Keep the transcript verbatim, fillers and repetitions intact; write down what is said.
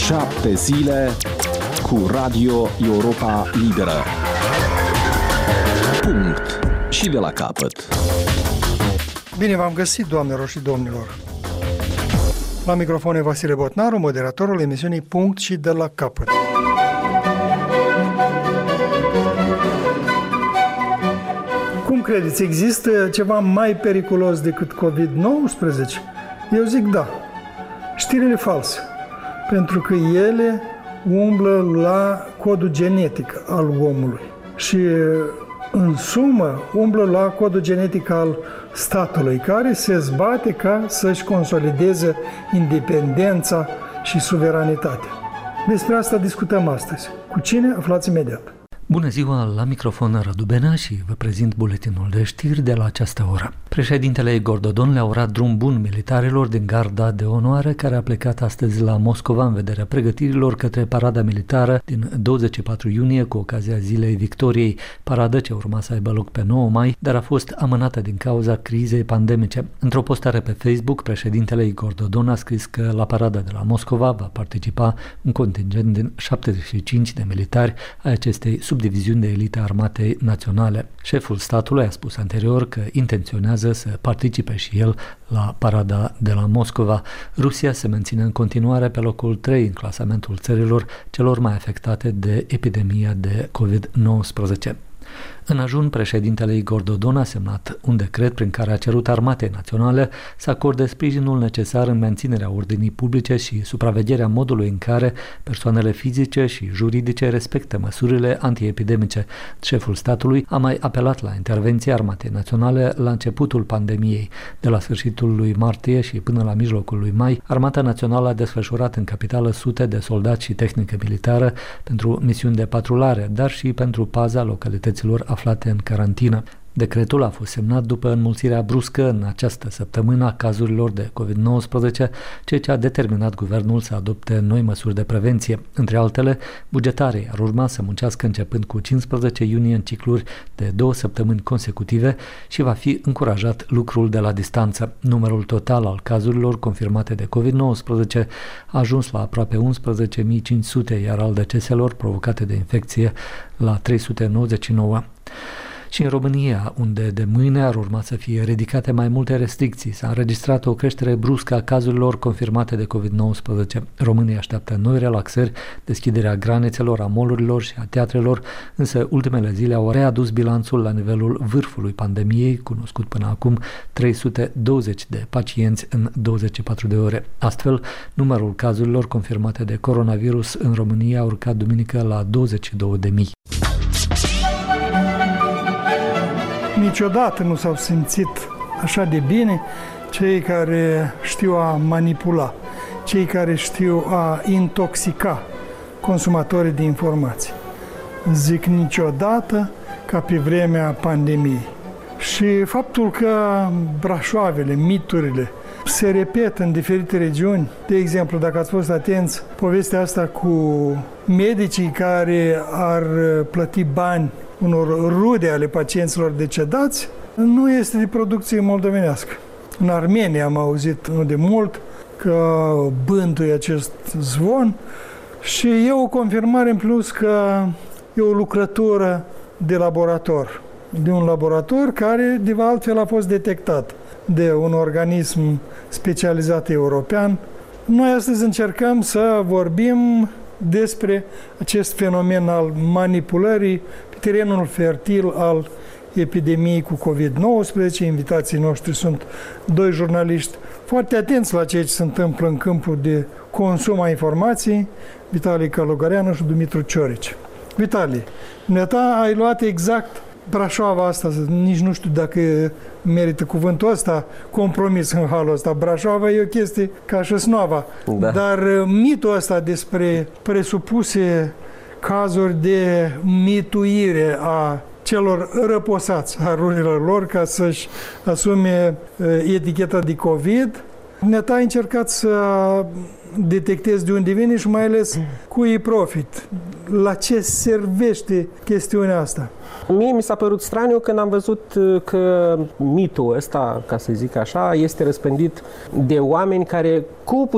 Șapte zile cu Radio Europa Liberă. Punct. Și de la capăt. Bine v-am găsit, doamnelor și domnilor. La microfon e Vasile Botnaru, moderatorul emisiunii Punct și de la capăt. Cum credeți, există ceva mai periculos decât covid nouăsprezece? Eu zic da. Știrile false. Pentru că ele umblă la codul genetic al omului. Și în sumă umblă la codul genetic al statului, care se zbate ca să-și consolideze independența și suveranitatea. Despre asta discutăm astăzi. Cu cine? Aflați imediat. Bună ziua, la microfon Radu Benea și vă prezint buletinul de știri de la această oră. Președintele Igor Dodon le-a urat drum bun militarilor din garda de onoare care a plecat astăzi la Moscova în vederea pregătirilor către parada militară din douăzeci și patru iunie cu ocazia Zilei Victoriei, paradă ce urma să aibă loc pe nouă mai, dar a fost amânată din cauza crizei pandemice. Într-o postare pe Facebook, președintele Igor Dodon a scris că la parada de la Moscova va participa un contingent din șaptezeci și cinci de militari ai acestei subdiviziuni de elită armatei naționale. Șeful statului a spus anterior că intenționează să participe și el la parada de la Moscova. Rusia se menține în continuare pe locul trei în clasamentul țărilor celor mai afectate de epidemia de covid nouăsprezece. În ajun, președintele Igor Dodon a semnat un decret prin care a cerut Armatei Naționale să acorde sprijinul necesar în menținerea ordinii publice și supravegherea modului în care persoanele fizice și juridice respectă măsurile antiepidemice. Șeful statului a mai apelat la intervenția Armatei Naționale la începutul pandemiei. De la sfârșitul lui martie și până la mijlocul lui mai, Armata Națională a desfășurat în capitală sute de soldați și tehnică militară pentru misiuni de patrulare, dar și pentru paza localităților aflate în carantină. Decretul a fost semnat după înmulțirea bruscă în această săptămână a cazurilor de covid nouăsprezece, ceea ce a determinat guvernul să adopte noi măsuri de prevenție. Între altele, bugetarii ar urma să muncească începând cu cincisprezece iunie în cicluri de două săptămâni consecutive și va fi încurajat lucrul de la distanță. Numărul total al cazurilor confirmate de covid nouăsprezece a ajuns la aproape unsprezece mii cinci sute, iar al deceselor provocate de infecție la trei sute nouăzeci și nouă. Și în România, unde de mâine ar urma să fie ridicate mai multe restricții, s-a înregistrat o creștere bruscă a cazurilor confirmate de covid nouăsprezece. Românii așteaptă noi relaxări, deschiderea granițelor, a mall-urilor și a teatrelor, însă ultimele zile au readus bilanțul la nivelul vârfului pandemiei, cunoscut până acum trei sute douăzeci de pacienți în douăzeci și patru de ore. Astfel, numărul cazurilor confirmate de coronavirus în România a urcat duminică la douăzeci și două de mii. Niciodată nu s-au simțit așa de bine cei care știu a manipula, cei care știu a intoxica consumatorii de informații. Zic niciodată ca pe vremea pandemiei. Și faptul că brașoavele, miturile se repetă în diferite regiuni, de exemplu, dacă ați fost atenți, povestea asta cu medicii care ar plăti bani unor rude ale pacienților decedați, nu este de producție moldovenească. În Armenia am auzit nu de mult că bântuie acest zvon și e o confirmare în plus că e o lucrătură de laborator, de un laborator care de altfel a fost detectat de un organism specializat european. Noi astăzi încercăm să vorbim despre acest fenomen al manipulării pe terenul fertil al epidemiei cu covid nouăsprezece. Invitații noștri sunt doi jurnaliști foarte atenți la ceea ce se întâmplă în câmpul de consum a informației, Vitalie Călugăreanu și Dumitru Ciorici. Vitalie, dumneata ai luat exact Brașoava asta, nici nu știu dacă merită cuvântul ăsta, compromis în halul ăsta. Brașoava e o chestie ca și Snova. Da. Dar mitul ăsta despre presupuse cazuri de mituire a celor răposați, a rurilor lor, ca să-și asume eticheta de COVID, ne-a încercat să detectezi de unde vine și mai ales cui profit. La ce servește chestiunea asta? Mie mi s-a părut straniu când am văzut că mitul ăsta, ca să zic așa, este răspândit de oameni care cu